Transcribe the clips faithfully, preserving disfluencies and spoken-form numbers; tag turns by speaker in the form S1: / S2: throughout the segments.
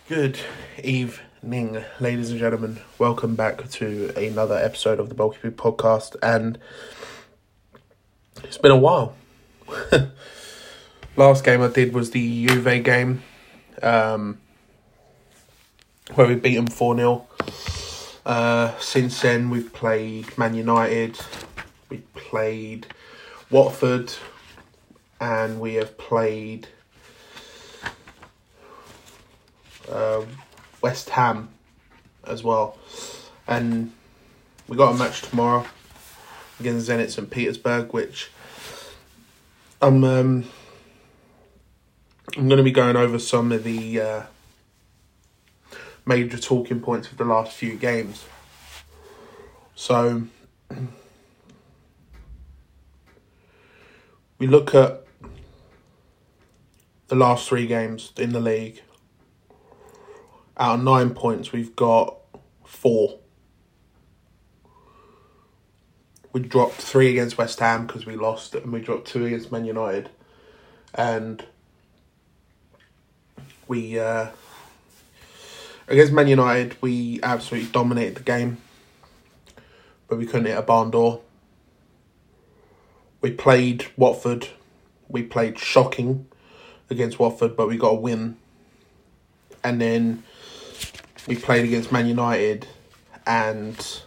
S1: Good evening, ladies and gentlemen. Welcome back to another episode of the Bulky Pig Podcast, and it's been a while. Last game I did was the Juve game, um, where we beat them four nil. Uh, since then, we've played Man United, we played Watford, and we have played Uh, West Ham as well, and we got a match tomorrow against Zenit Saint Petersburg, which I'm um, I'm going to be going over some of the uh, major talking points of the last few games. So we look at the last three games in the league. Out of nine points, we've got four. We dropped three against West Ham because we lost, and we dropped two against Man United. And we, uh, against Man United, we absolutely dominated the game, but we couldn't hit a barn door. We played Watford. We played shocking against Watford, but we got a win. And then we played against Man United, and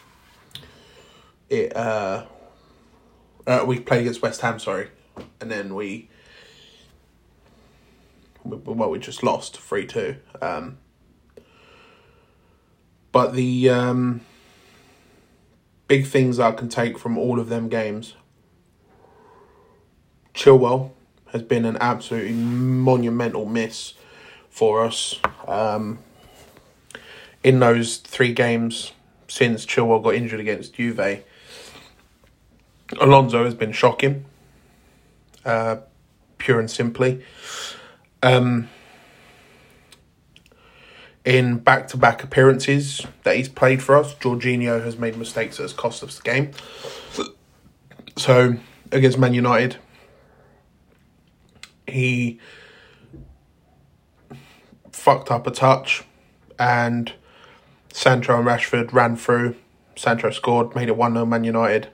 S1: it uh, uh we played against West Ham, sorry, and then we, we well we just lost three two. Um, but the um, big things I can take from all of them games: Chilwell has been an absolutely monumental miss for us. Um, in those three games since Chilwell got injured against Juve, Alonso has been shocking, uh, pure and simply. Um, in back-to-back appearances that he's played for us, Jorginho has made mistakes that has cost us the game. So, against Man United, he fucked up a touch, and Sancho and Rashford ran through. Sancho scored, made it one nil Man United.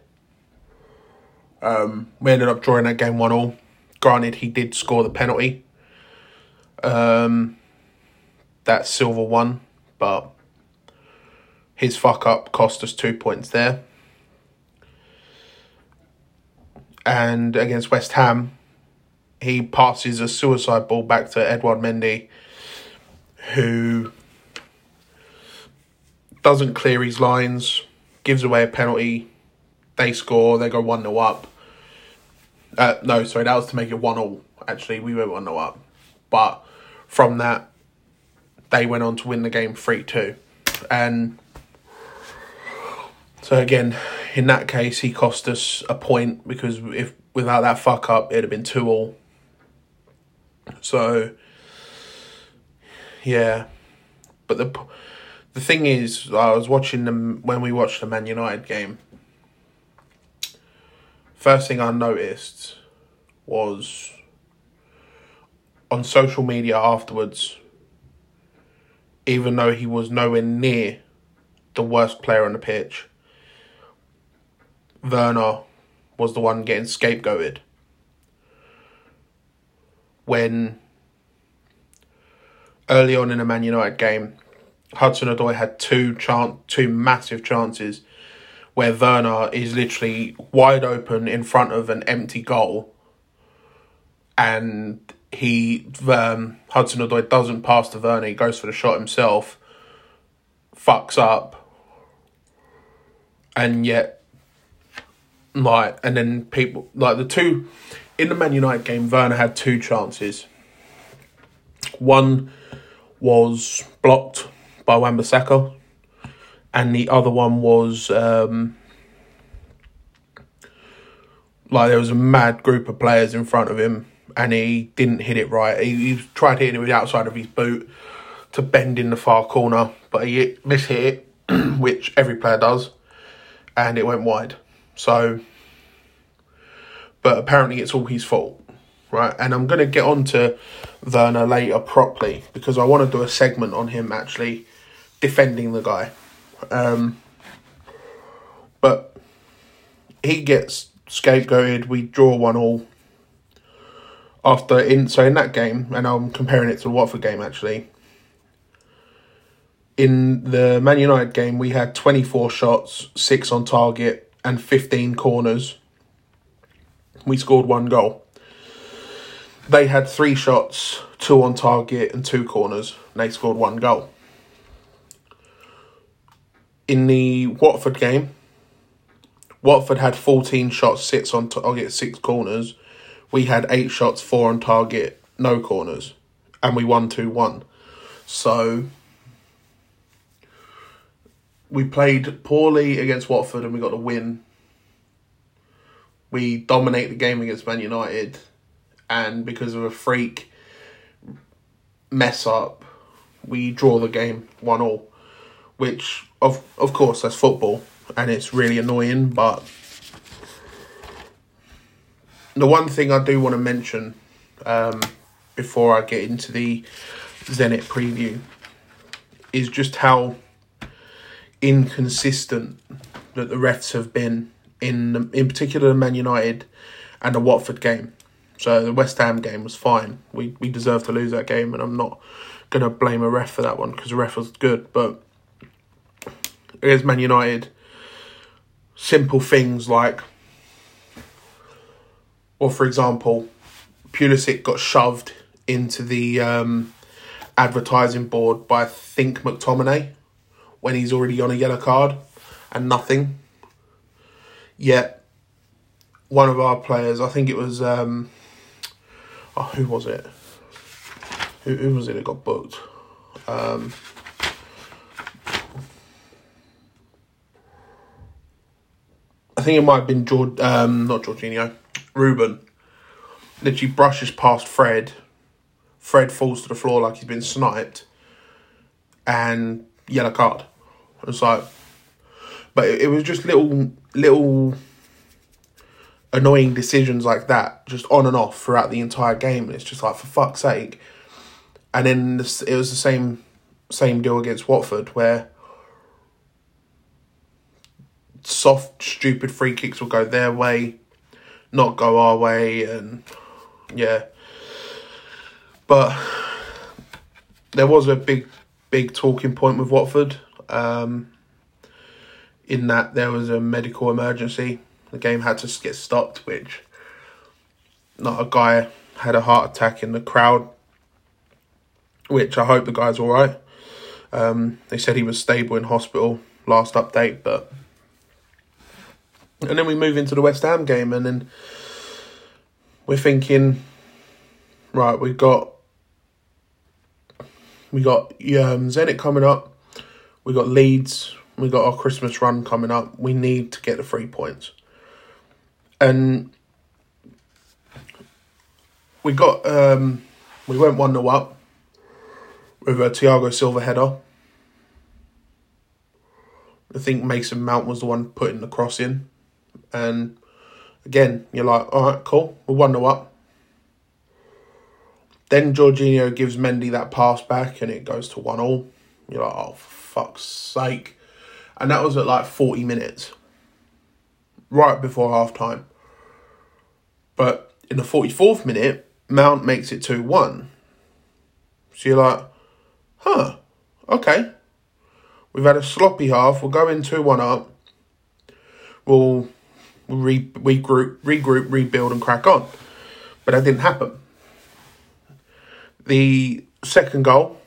S1: Um, we ended up drawing that game one all. Granted, he did score the penalty. Um, that Silva won, but his fuck up cost us two points there. And against West Ham, he passes a suicide ball back to Edouard Mendy, who doesn't clear his lines, gives away a penalty, they score, they go one nil up. Uh, no, sorry, that was to make it one all. Actually, we went one nil up. But from that, they went on to win the game three two. And so again, in that case, he cost us a point, because if without that fuck up, it'd have been two all. So yeah, but the the thing is, I was watching them when we watched the Man United game. First thing I noticed was on social media afterwards, even though he was nowhere near the worst player on the pitch, Werner was the one getting scapegoated. When early on in the Man United game, Hudson-Odoi had two chan- two massive chances where Werner is literally wide open in front of an empty goal, and he um, Hudson-Odoi doesn't pass to Werner. He goes for the shot himself, fucks up, and yet, like, and then people like the two in the Man United game, Werner had two chances. One was blocked by Wan-Bissaka, and the other one was um, like there was a mad group of players in front of him, and he didn't hit it right. He, he tried hitting it with the outside of his boot to bend in the far corner, but he hit, mishit it, which every player does, and it went wide. So, but apparently it's all his fault. right? And I'm going to get on to Werner later properly because I want to do a segment on him actually defending the guy. Um, but he gets scapegoated. We draw one all. After in so in that game, and I'm comparing it to the Watford game actually. In the Man United game, we had twenty-four shots, six on target, and fifteen corners. We scored one goal. They had three shots, two on target, and two corners, and they scored one goal. In the Watford game, Watford had fourteen shots, six on target, six corners. We had eight shots, four on target, no corners, and we won two one. So we played poorly against Watford and we got a win. We dominate the game against Man United, and because of a freak mess up, we draw the game one all, which of of course that's football and it's really annoying, but the one thing I do want to mention um, before I get into the Zenit preview is just how inconsistent that the refs have been in, in particular the Man United and the Watford game. So the West Ham game was fine. We we deserved to lose that game, and I'm not going to blame a ref for that one because the ref was good. But against Man United, simple things like, or for example, Pulisic got shoved into the um, advertising board by, I think, McTominay when he's already on a yellow card and nothing. Yet, one of our players, I think it was, um, oh, who was it? Who, who was it that got booked? Um, I think it might have been George, um, not Jorginho, Ruben. Literally brushes past Fred. Fred falls to the floor like he's been sniped. And yellow card. It's like, but it, it was just little, little annoying decisions like that, just on and off throughout the entire game. And it's just like, for fuck's sake. And then this, it was the same, same deal against Watford, where soft, stupid free kicks will go their way, not go our way, and yeah. But there was a big, big talking point with Watford, um, in that there was a medical emergency. The game had to get stopped, which not a guy had a heart attack in the crowd, which I hope the guy's all right. Um, they said he was stable in hospital, last update, but... And then we move into the West Ham game, and then we're thinking, right, we've got we got um, Zenit coming up, we got Leeds, we got our Christmas run coming up. We need to get the three points, and we got um, we went one nil up with a Thiago Silva header. I think Mason Mount was the one putting the cross in. And again, you're like, all right, cool, we're one nil up. Then Jorginho gives Mendy that pass back and it goes to one all. You're like, oh, for fuck's sake. And that was at like forty minutes, right before half time. But in the forty-fourth minute, Mount makes it two one. So you're like, huh, okay. We've had a sloppy half, we'll go in two one up. We'll re- regroup, regroup, rebuild and crack on. But that didn't happen. The second goal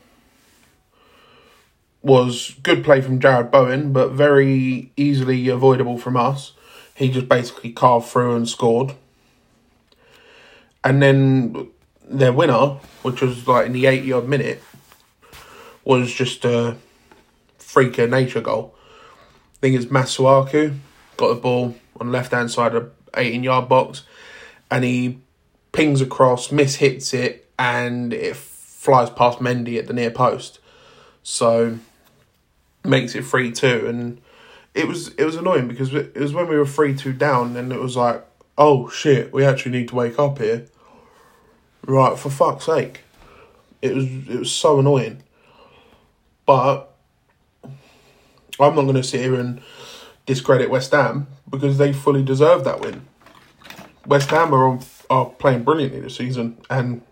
S1: was good play from Jared Bowen, but very easily avoidable from us. He just basically carved through and scored. And then their winner, which was like in the eighty-odd minute, was just a freak of nature goal. I think it's Masuaku got the ball on the left-hand side of the eighteen-yard box, and he pings across, mishits it, and it flies past Mendy at the near post. So makes it three two, and it was it was annoying because it was when we were three two down, and it was like, oh shit, we actually need to wake up here. Right, for fuck's sake. It was it was so annoying. But I'm not going to sit here and discredit West Ham because they fully deserve that win. West Ham are on, are playing brilliantly this season, and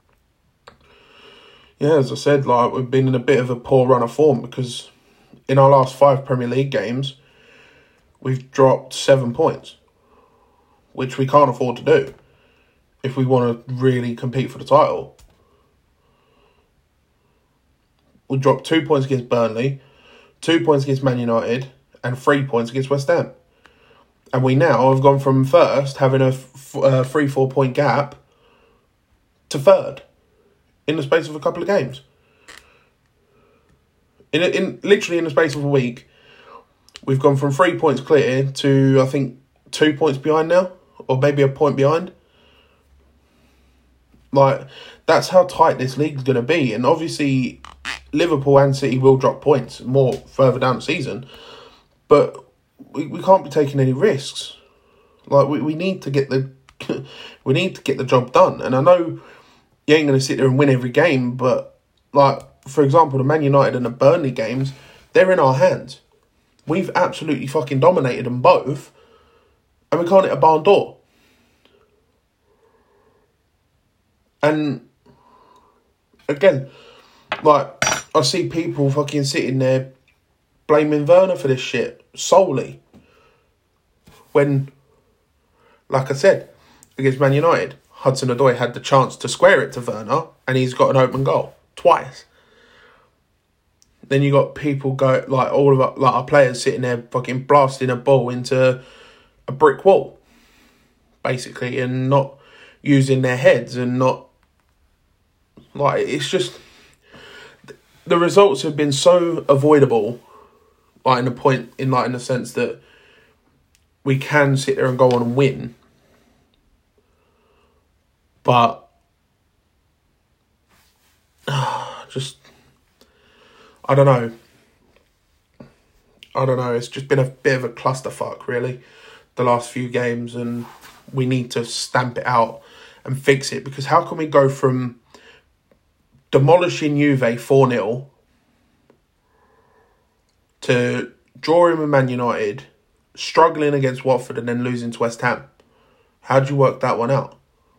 S1: yeah, as I said, like we've been in a bit of a poor run of form because in our last five Premier League games, we've dropped seven points, which we can't afford to do if we want to really compete for the title. We dropped two points against Burnley, two points against Man United, and three points against West Ham. And we now have gone from first, having a f- uh, three, four point gap, to third in the space of a couple of games. In, in literally in the space of a week, we've gone from three points clear to, I think, two points behind now, or maybe a point behind. Like, that's how tight this league's going to be. And obviously, Liverpool and City will drop points more further down the season. But we, we can't be taking any risks. Like, we, we need to get the we need to get the job done. And I know you ain't going to sit there and win every game, but, like, for example, the Man United and the Burnley games, they're in our hands. We've absolutely fucking dominated them both, and we can't hit a barn door. And again, like, I see people fucking sitting there blaming Werner for this shit solely. When, like I said, against Man United, Hudson-Odoi had the chance to square it to Werner, and he's got an open goal twice. Then you got people go like all of our, like our players sitting there fucking blasting a ball into a brick wall, basically, and not using their heads and not like it's just the results have been so avoidable, like in the point in like in the sense that we can sit there and go on and win, but uh, just. I don't know. I don't know. It's just been a bit of a clusterfuck, really, the last few games, and we need to stamp it out and fix it, because how can we go from demolishing Juve four nil to drawing with Man United, struggling against Watford, and then losing to West Ham? How do you work that one out?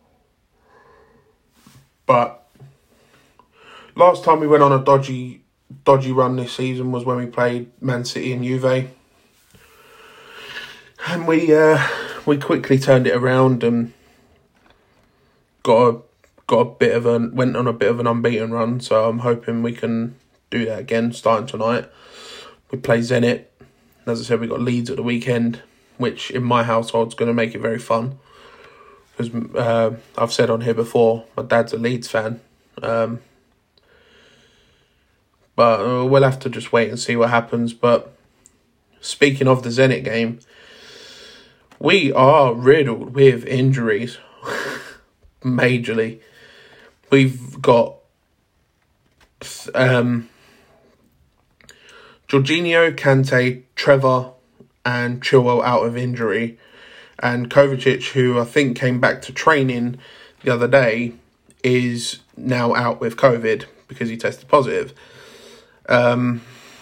S1: But last time we went on a dodgy... dodgy run this season was when we played Man City and Juve, and we uh, we quickly turned it around and got a got a bit of a went on a bit of an unbeaten run. So I'm hoping we can do that again starting tonight. We play Zenit. As I said, we got Leeds at the weekend, which in my household is going to make it very fun, because uh, I've said on here before, my dad's a Leeds fan. Um, But uh, we'll have to just wait and see what happens. But speaking of the Zenit game, we are riddled with injuries. Majorly. We've got um, Jorginho, Kante, Trevor and Chilwell out of injury. And Kovacic, who I think came back to training the other day, is now out with COVID because he tested positive. Um,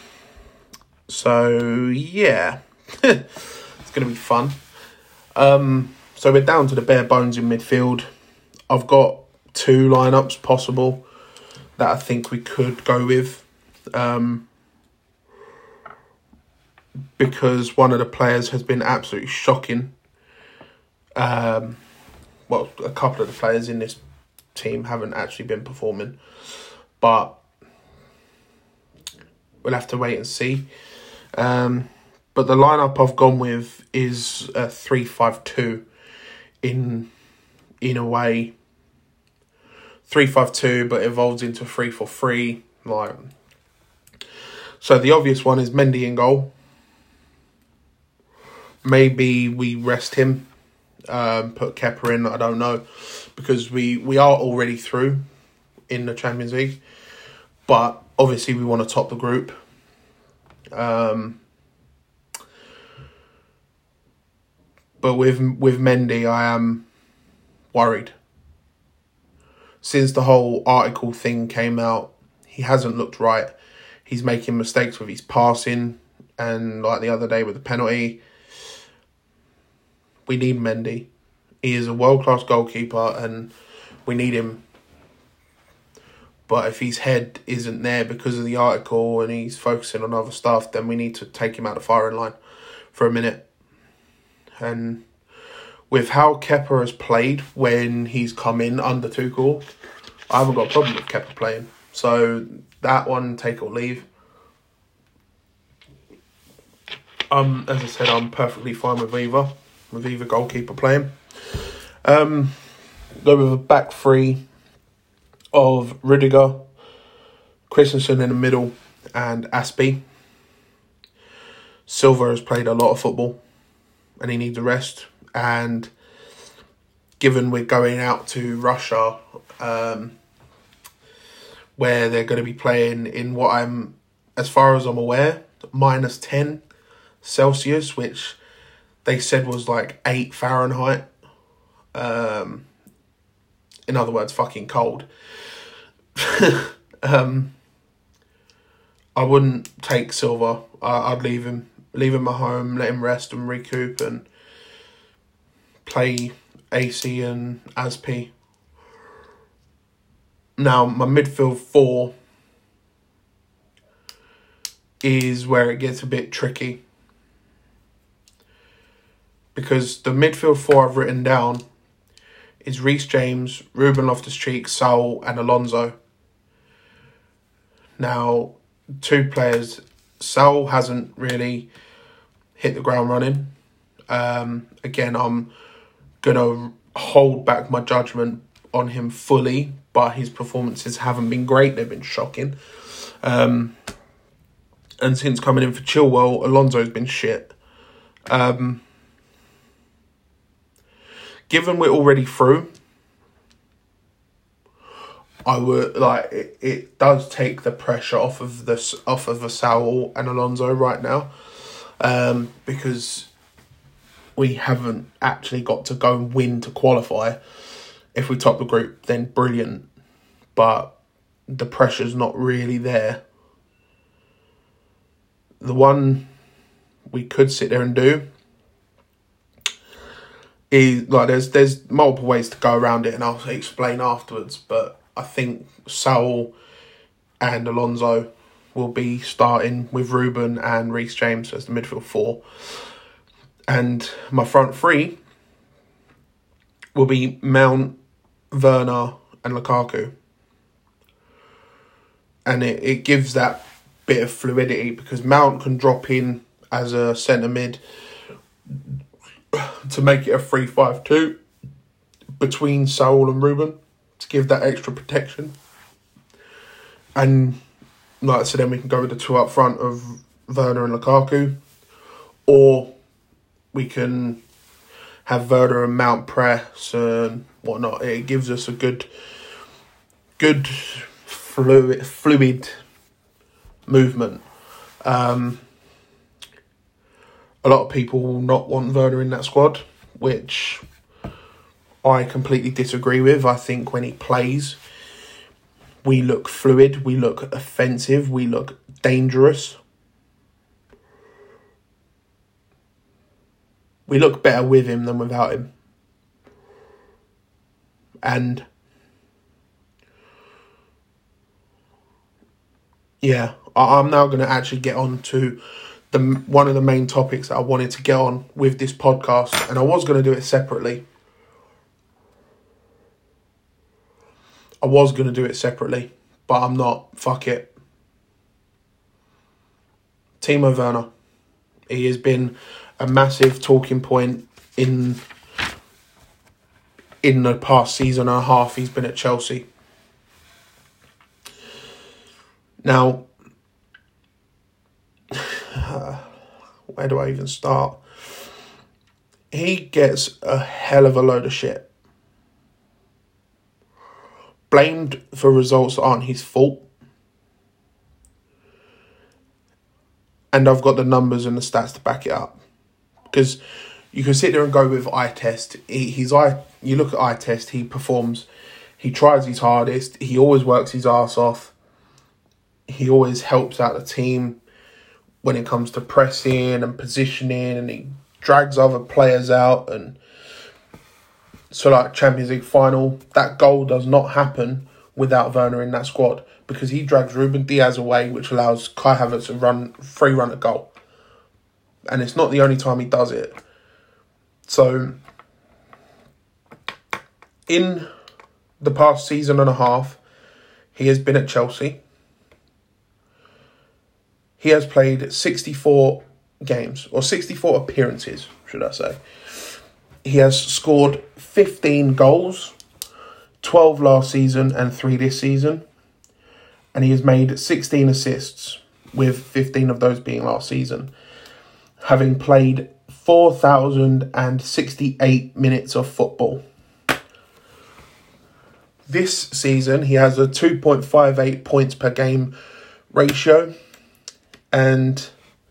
S1: so, yeah, it's going to be fun. Um, so we're down to the bare bones in midfield. I've got two lineups possible that I think we could go with. Um, because one of the players has been absolutely shocking. Um, well, a couple of the players in this team haven't actually been performing. But we'll have to wait and see. Um, but the lineup I've gone with is a three five two in in a way. three five two, but evolves into three four three. Like, so the obvious one is Mendy in goal. Maybe we rest him, um, put Kepa in, I don't know. Because we, we are already through in the Champions League. But obviously, we want to top the group. Um, but with with Mendy, I am worried. since the whole article thing came out, he hasn't looked right. He's making mistakes with his passing, and like the other day with the penalty. We need Mendy. He is a world-class goalkeeper, and we need him. But if his head isn't there because of the article and he's focusing on other stuff, then we need to take him out of the firing line for a minute. And with how Kepa has played when he's come in under Tuchel, I haven't got a problem with Kepa playing. So that one, take or leave. Um, as I said, I'm perfectly fine with either, with either goalkeeper playing. Um, go with a back three of Rudiger, Christensen in the middle, and Aspie. Silva has played a lot of football, and he needs a rest. And given we're going out to Russia, um, where they're going to be playing in what I'm, as far as I'm aware, minus ten Celsius, which they said was like eight Fahrenheit. Um, in other words, fucking cold. um, I wouldn't take Silva. I, I'd leave him, leave him at home, let him rest and recoup, and play A C and Aspie. Now, my midfield four is where it gets a bit tricky, because the midfield four I've written down is Reece James, Ruben Loftus-Cheek, Saul and Alonso. Now, two players, Saul hasn't really hit the ground running. Um, again, I'm going to hold back my judgment on him fully, but his performances haven't been great. They've been shocking. Um, and since coming in for Chilwell, Alonso's been shit. Um, given we're already through, I would like it, it does take the pressure off of this off of Saul and Alonso right now, um, because we haven't actually got to go and win to qualify. If we top the group, then brilliant, but the pressure's not really there. The one we could sit there and do is, like, there's there's multiple ways to go around it, and I'll explain afterwards, but I think Saul and Alonso will be starting with Ruben and Reece James as the midfield four. And my front three will be Mount, Werner and Lukaku. And it, it gives that bit of fluidity, because Mount can drop in as a centre mid to make it a three five two between Saul and Ruben, to give that extra protection. And like I said, then we can go with the two up front of Werner and Lukaku, or we can have Werner and Mount press and whatnot. It gives us a good, good fluid, fluid movement. Um, a lot of people will not want Werner in that squad, which I completely disagree with. I think when he plays, we look fluid, we look offensive, we look dangerous. We look better with him than without him. And yeah, I'm now going to actually get on to the one of the main topics that I wanted to get on with this podcast, and I was going to do it separately. I was going to do it separately, but I'm not. Fuck it. Timo Werner. He has been a massive talking point in in the past season and a half he's been at Chelsea. Now, uh, where do I even start? He gets a hell of a load of shit. Blamed for results that aren't his fault. And I've got the numbers and the stats to back it up. Because you can sit there and go with eye test. He, his eye, you look at eye test, he performs He tries his hardest. He always works his ass off. He always helps out the team when it comes to pressing and positioning, and he drags other players out. And so, like Champions League final, that goal does not happen without Werner in that squad, because he drags Ruben Diaz away, which allows Kai Havertz to run free run a goal. And it's not the only time he does it. So, in the past season and a half, he has been at Chelsea. He has played sixty-four games, or sixty-four appearances, should I say. He has scored fifteen goals, twelve last season and three this season. And he has made sixteen assists, with fifteen of those being last season, having played four thousand sixty-eight minutes of football. This season, he has a two point five eight points per game ratio. And,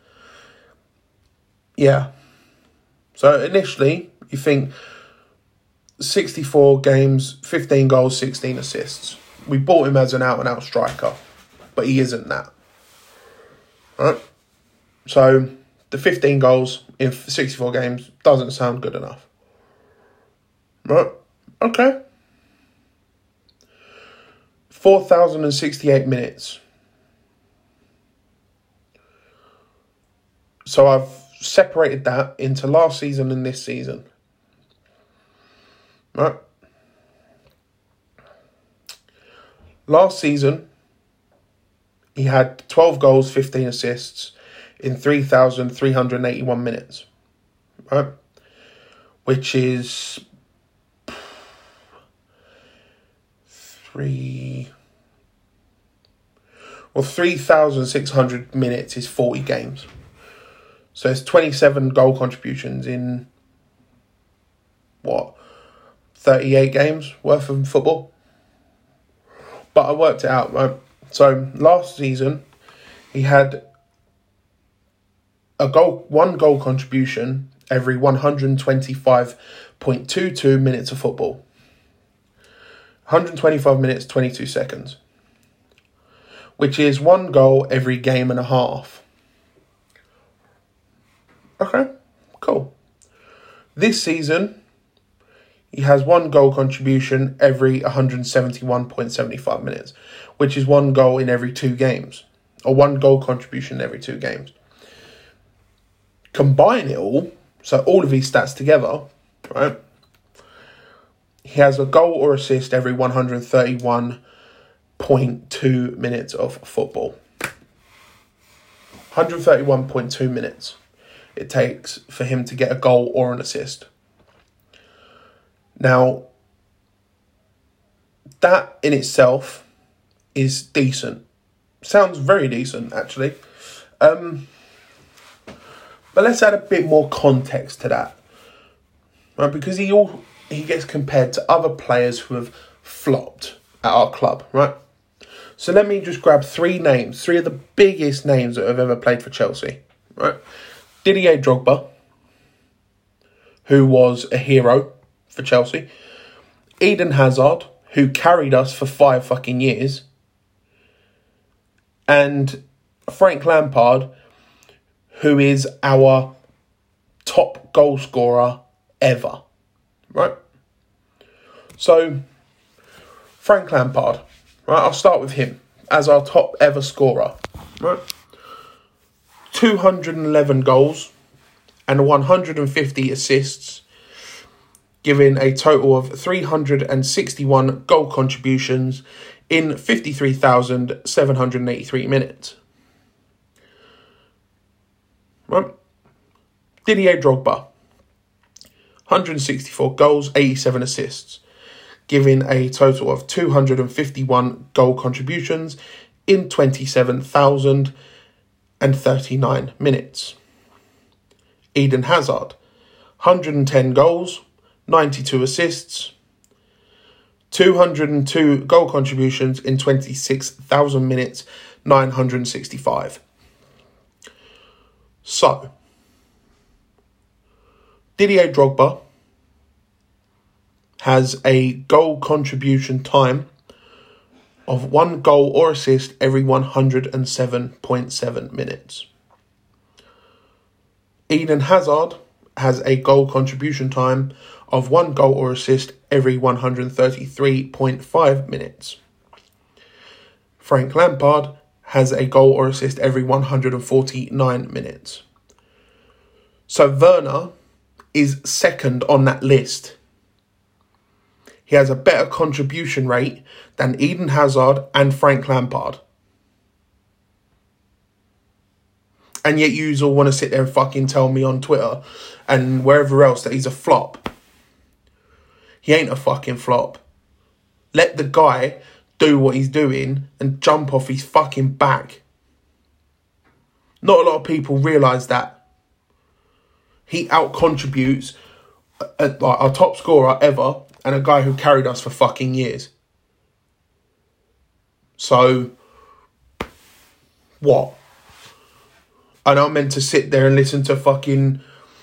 S1: yeah. So, initially, you think sixty-four games, fifteen goals, sixteen assists. We bought him as an out-and-out striker, but he isn't that. Right? So, the fifteen goals in sixty-four games doesn't sound good enough. Right? Okay. four thousand sixty-eight minutes. So I've separated that into last season and this season. Right? Last season, he had twelve goals, fifteen assists in three thousand three hundred eighty-one minutes. Right? Which is three... Well, three thousand six hundred minutes is forty games. So it's twenty-seven goal contributions in, what, thirty-eight games worth of football? But I worked it out, right? So last season, he had a goal, one goal contribution every one hundred twenty-five point two two minutes of football. one hundred twenty-five minutes, twenty-two seconds. Which is one goal every game and a half. Okay, cool. This season, he has one goal contribution every one hundred seventy-one point seven five minutes, which is one goal in every two games, or one goal contribution every two games. Combine it all, so all of these stats together, right? He has a goal or assist every one hundred thirty-one point two minutes of football. one hundred thirty-one point two minutes it takes for him to get a goal or an assist. Now, that in itself is decent. Sounds very decent, actually. Um, but let's add a bit more context to that. Right? Because he all he gets compared to other players who have flopped at our club, right? So let me just grab three names, three of the biggest names that have ever played for Chelsea, right? Didier Drogba, who was a hero for Chelsea. Eden Hazard, who carried us for five fucking years. And Frank Lampard, who is our top goal scorer ever, right? So, Frank Lampard, right? I'll start with him as our top ever scorer, right? two hundred eleven goals and one hundred fifty assists, giving a total of three hundred sixty-one goal contributions in fifty-three thousand seven hundred eighty-three minutes. Right? Didier Drogba, one hundred sixty-four goals, eighty-seven assists, giving a total of two hundred fifty-one goal contributions in twenty-seven thousand thirty-nine minutes. Eden Hazard, one hundred ten goals, ninety-two assists, two hundred two goal contributions in twenty-six thousand minutes, nine hundred sixty-five. So, Didier Drogba has a goal contribution time of one goal or assist every one hundred seven point seven minutes. Eden Hazard has a goal contribution time of one goal or assist every one hundred thirty-three point five minutes. Frank Lampard has a goal or assist every one hundred forty-nine minutes. So Werner is second on that list. He has a better contribution rate than Eden Hazard and Frank Lampard. And yet you all want to sit there and fucking tell me on Twitter and wherever else that he's a flop. He ain't a fucking flop. Let the guy do what he's doing and jump off his fucking back. Not a lot of people realise that. He out-contributes a, a, our top scorer ever and a guy who carried us for fucking years. So, what? And I'm meant to sit there and listen to fucking,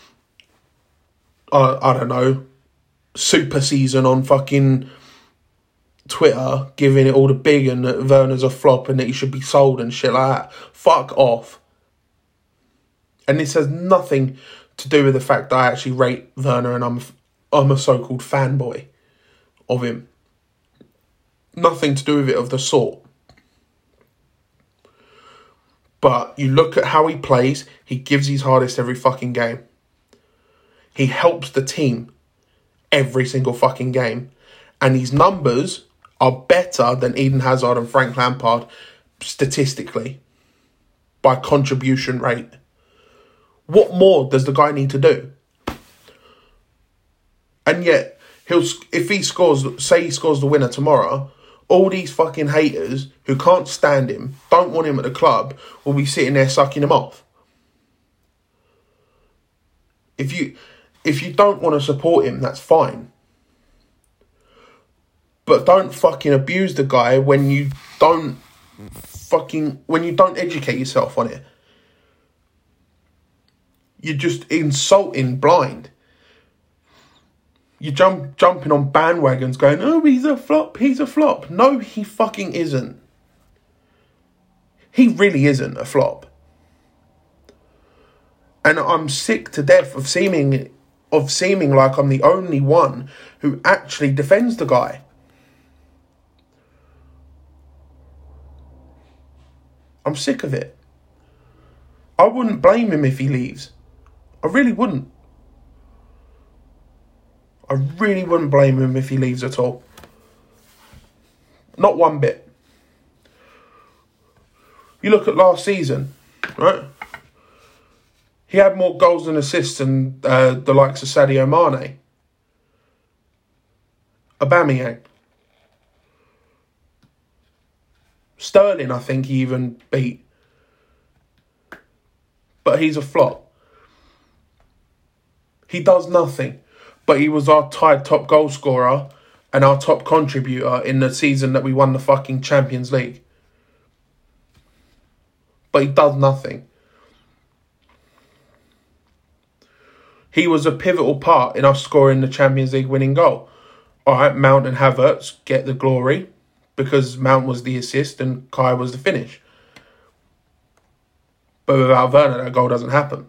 S1: uh, I don't know, Super Season on fucking Twitter, giving it all the big and that Werner's a flop and that he should be sold and shit like that. Fuck off. And this has nothing to do with the fact that I actually rate Werner and I'm, I'm a so-called fanboy of him. Nothing to do with it of the sort. But you look at how he plays, he gives his hardest every fucking game. He helps the team every single fucking game. And his numbers are better than Eden Hazard and Frank Lampard statistically by contribution rate. What more does the guy need to do? And yet, he'll if he scores, say he scores the winner tomorrow, all these fucking haters who can't stand him, don't want him at the club, will be sitting there sucking him off. If you if you don't want to support him, that's fine. But don't fucking abuse the guy when you don't fucking when you don't educate yourself on it. You're just insulting blind. You're jump, jumping on bandwagons going, oh, he's a flop, he's a flop. No, he fucking isn't. He really isn't a flop. And I'm sick to death of seeming, of seeming like I'm the only one who actually defends the guy. I'm sick of it. I wouldn't blame him if he leaves. I really wouldn't. I really wouldn't blame him if he leaves at all. Not one bit. You look at last season, right? He had more goals and assists than uh, the likes of Sadio Mane. Aubameyang. Sterling, I think he even beat. But he's a flop. He does nothing. But he was our tied top goal scorer and our top contributor in the season that we won the fucking Champions League. But he does nothing. He was a pivotal part in us scoring the Champions League winning goal. Alright, Mount and Havertz get the glory because Mount was the assist and Kai was the finish. But without Werner, that goal doesn't happen.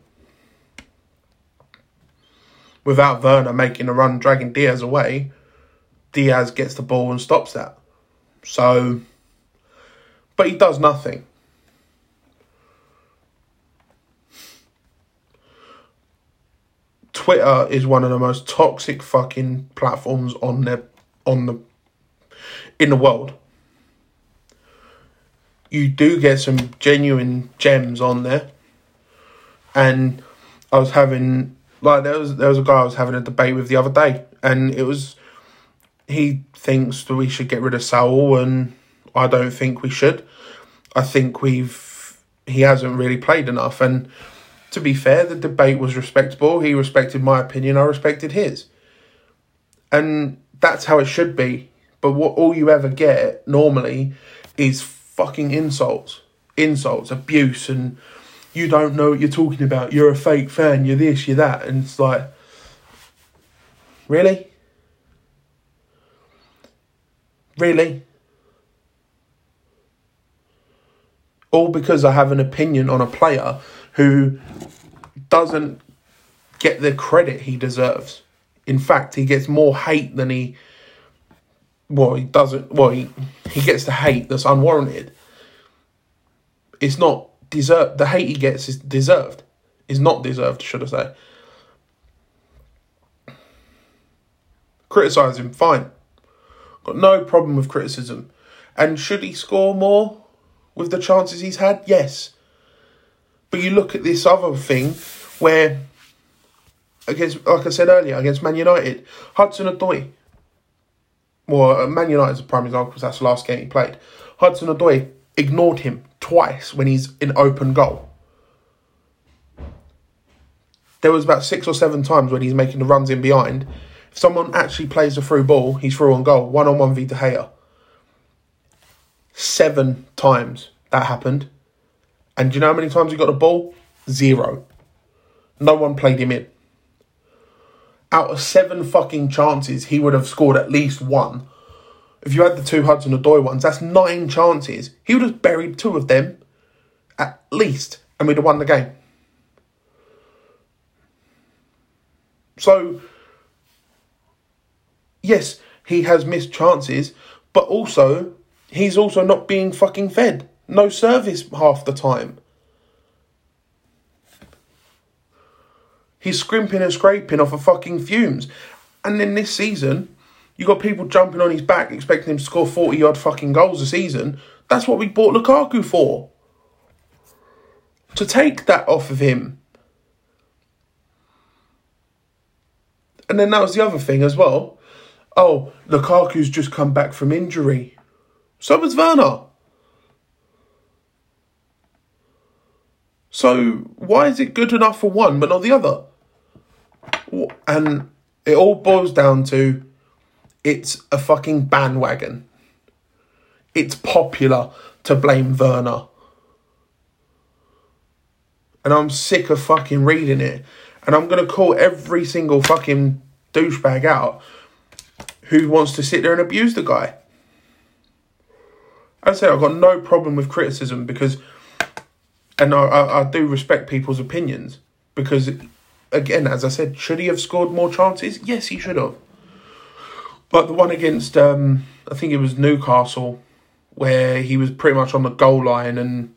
S1: Without Werner making a run, dragging Diaz away, Diaz gets the ball and stops that. So, but he does nothing. Twitter is one of the most toxic fucking platforms on the on the in the world. You do get some genuine gems on there, and I was having. Like, there was there was a guy I was having a debate with the other day, and it was, he thinks that we should get rid of Saul, and I don't think we should. I think we've, he hasn't really played enough, and to be fair, the debate was respectable. He respected my opinion, I respected his. And that's how it should be. But what all you ever get, normally, is fucking insults. Insults, abuse, and you don't know what you're talking about. You're a fake fan. You're this, you're that. And it's like, really? Really? All because I have an opinion on a player who doesn't get the credit he deserves. In fact, he gets more hate than he... Well, he doesn't... Well, he, he gets the hate that's unwarranted. It's not deserved. The hate he gets is deserved. Is not deserved, should I say. Criticise him, fine. Got no problem with criticism. And should he score more with the chances he's had? Yes. But you look at this other thing where, against, like I said earlier, against Man United, Hudson-Odoi. Well, Man United is a prime example because that's the last game he played. Hudson-Odoi ignored him twice when he's in open goal. There was about six or seven times when he's making the runs in behind. If someone actually plays a through ball, he's through on goal. One-on-one v De Gea. Seven times that happened. And do you know how many times he got the ball? Zero. No one played him in. Out of seven fucking chances, he would have scored at least one. If you had the two Hudson-Odoi ones, that's nine chances. He would have buried two of them, at least, and we'd have won the game. So, yes, he has missed chances, but also, he's also not being fucking fed. No service half the time. He's scrimping and scraping off of fucking fumes. And then this season, you got people jumping on his back expecting him to score forty odd fucking goals a season. That's what we bought Lukaku for. To take that off of him. And then that was the other thing as well. Oh, Lukaku's just come back from injury. So was Werner. So why is it good enough for one but not the other? And it all boils down to it's a fucking bandwagon. It's popular to blame Werner. And I'm sick of fucking reading it. And I'm going to call every single fucking douchebag out who wants to sit there and abuse the guy. As I say, I've got no problem with criticism because... And I, I, I do respect people's opinions. Because, again, as I said, should he have scored more chances? Yes, he should have. Like the one against, um, I think it was Newcastle, where he was pretty much on the goal line and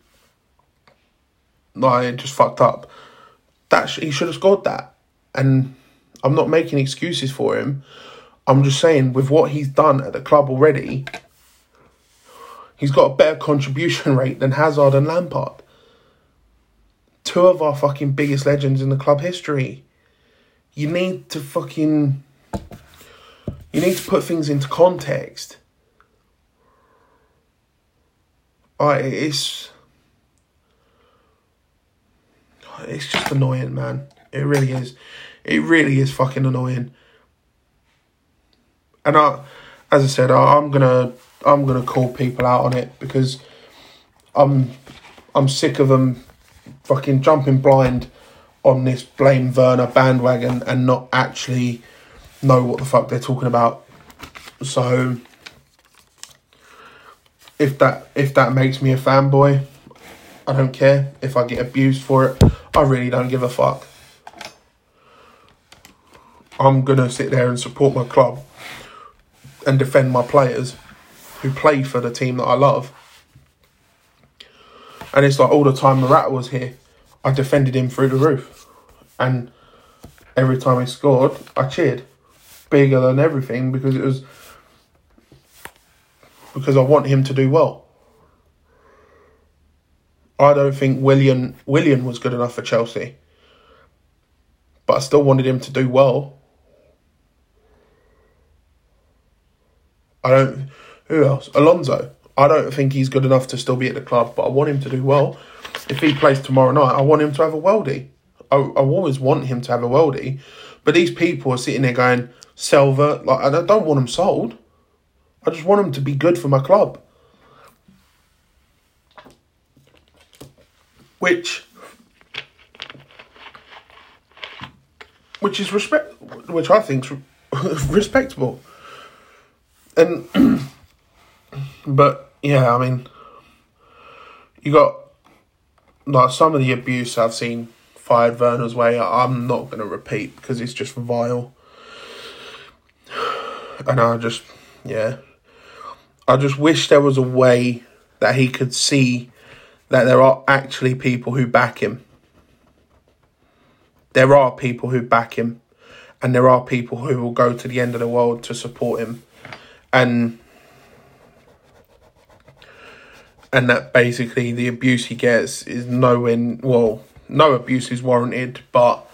S1: like, just fucked up. That sh- he should have scored that. And I'm not making excuses for him. I'm just saying, with what he's done at the club already, he's got a better contribution rate than Hazard and Lampard. Two of our fucking biggest legends in the club history. You need to fucking... You need to put things into context. I, it's... It's just annoying, man. It really is. It really is fucking annoying. And I, as I said, I, I'm gonna, I'm gonna call people out on it because I'm, I'm sick of them fucking jumping blind on this blame Werner bandwagon and not actually know what the fuck they're talking about. So if that if that makes me a fanboy, I don't care. If I get abused for it, I really don't give a fuck. I'm gonna sit there and support my club and defend my players who play for the team that I love. And it's like all the time Morata was here, I defended him through the roof. And every time he scored, I cheered. Bigger than everything because it was... Because I want him to do well. I don't think Willian, Willian was good enough for Chelsea. But I still wanted him to do well. I don't... Who else? Alonso. I don't think he's good enough to still be at the club, but I want him to do well. If he plays tomorrow night, I want him to have a worldie. I, I always want him to have a worldie. But these people are sitting there going, Selva, like, I don't want him sold. I just want him to be good for my club. Which... Which is respect... Which I think's respectable. And But, yeah, I mean, you got, like, some of the abuse I've seen fired Werner's way, I'm not going to repeat because it's just vile. And I just, yeah, I just wish there was a way that he could see that there are actually people who back him. There are people who back him. And there are people who will go to the end of the world to support him. And and that basically the abuse he gets is nowhere, well, no abuse is warranted, but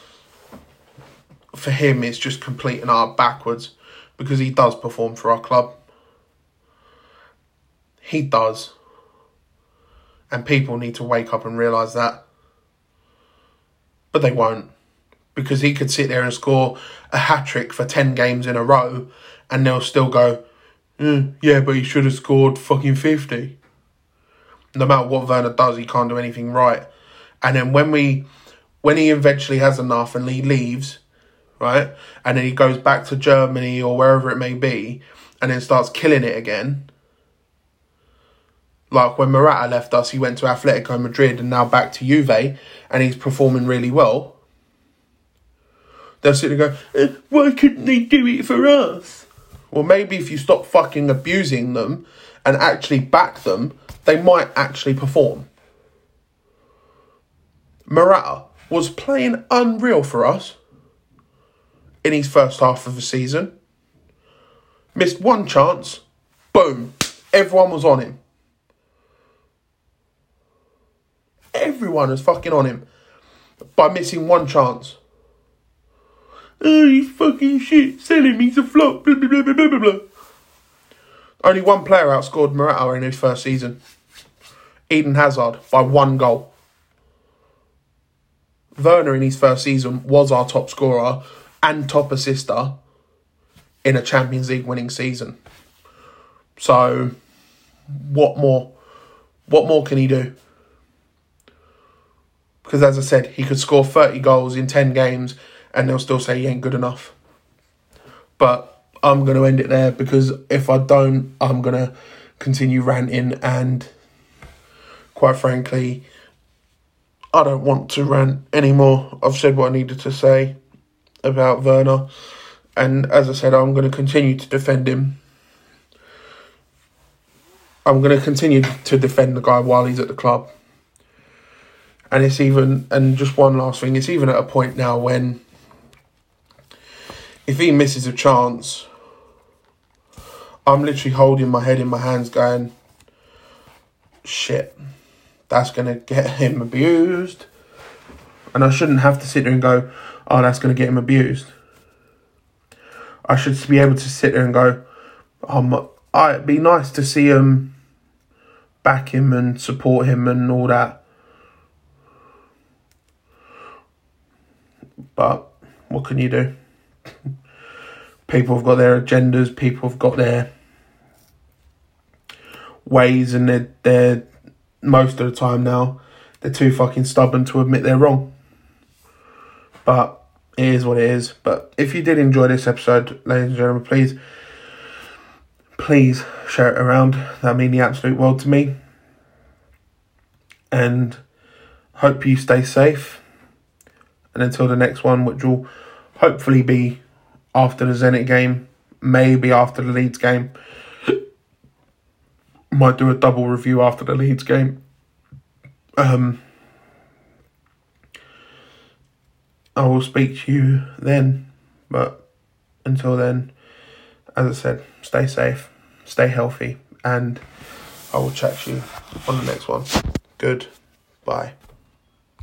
S1: for him it's just complete and utter backwards because he does perform for our club. He does. And people need to wake up and realise that. But they won't. Because he could sit there and score a hat-trick for ten games in a row and they'll still go, mm, yeah, but he should have scored fucking fifty. No matter what Werner does, he can't do anything right. And then when we, when he eventually has enough and he leaves, right, and then he goes back to Germany or wherever it may be and then starts killing it again. Like when Morata left us, he went to Atletico Madrid and now back to Juve and he's performing really well. They'll sit there and go, eh, why couldn't they do it for us? Well, maybe if you stop fucking abusing them and actually back them, they might actually perform. Morata was playing unreal for us in his first half of the season. Missed one chance, boom, everyone was on him. Everyone was fucking on him by missing one chance. Oh, he's fucking shit, selling me to flop, blah, blah, blah, blah, blah, blah. Only one player outscored Morata in his first season. Eden Hazard, by one goal. Werner in his first season was our top scorer and top assister in a Champions League winning season. So, what more? What more can he do? Because as I said, he could score thirty goals in ten games and they'll still say he ain't good enough. But I'm going to end it there because if I don't, I'm going to continue ranting and quite frankly, I don't want to rant anymore. I've said what I needed to say about Werner. And as I said, I'm going to continue to defend him. I'm going to continue to defend the guy while he's at the club. And it's even, and just one last thing, it's even at a point now when if he misses a chance, I'm literally holding my head in my hands going, shit, that's going to get him abused. And I shouldn't have to sit there and go, oh, that's going to get him abused. I should be able to sit there and go, oh, it'd be nice to see him back him and support him and all that. But what can you do? People have got their agendas. People have got their ways, and they're, they're most of the time now they're too fucking stubborn to admit they're wrong. But it is what it is. But if you did enjoy this episode, ladies and gentlemen, please, please share it around. That'd mean the absolute world to me. And hope you stay safe. And until the next one, which will hopefully be after the Zenit game, maybe after the Leeds game. Might do a double review after the Leeds game. Um, I will speak to you then. But until then, as I said, stay safe, stay healthy, and I will chat to you on the next one. Goodbye.